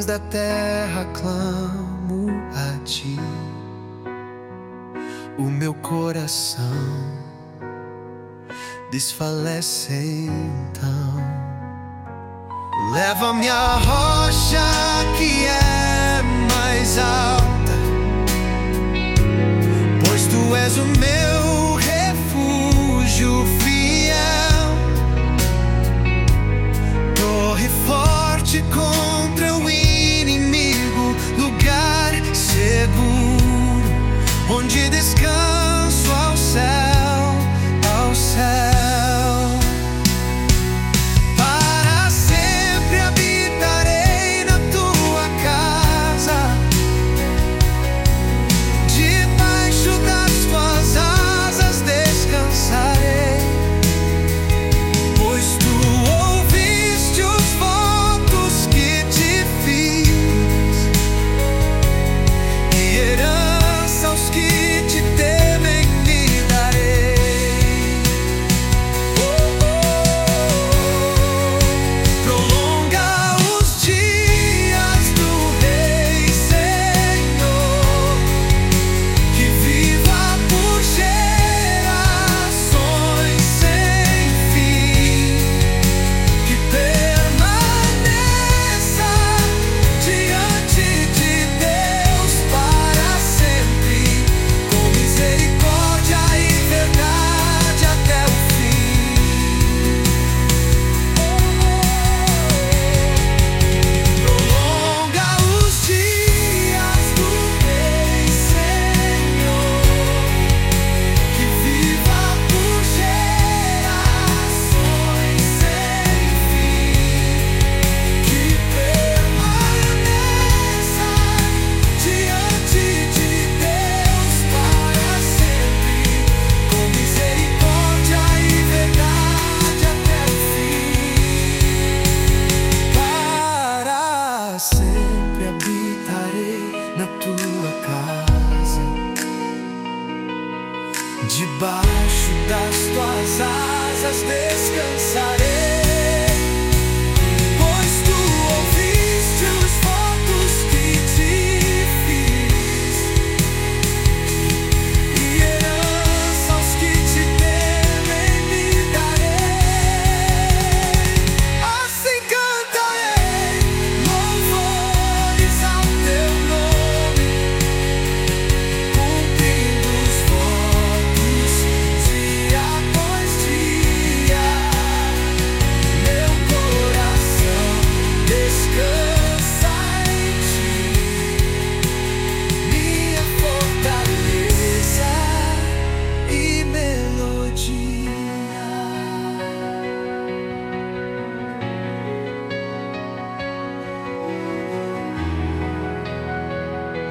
confins da terra clamo a ti. O meu coração desfalece então. Leva-me à rocha que é mais alta, pois tu és o meu refúgio fiel, torre forte contra o inimigo, lugar seguro onde descanso ao céu, ao céu. Para sempre habitarei na tua casa, debaixo das tuas asas descansarei, pois tu ouviste os votos que te fiz, e herança aos que te temem me darei. Prolonga os dias do Rei Senhor, que viva por gerações sem fim, que permaneça diante de Deus para sempre, com misericórdia e verdade até o fim. Prolonga os dias do Rei Senhor, que viva por gerações sem fim, que permaneça diante de Deus para sempre, com misericórdia e verdade até o fim. Para sempre habitarei na tua casa, debaixo das tuas asas descansarei.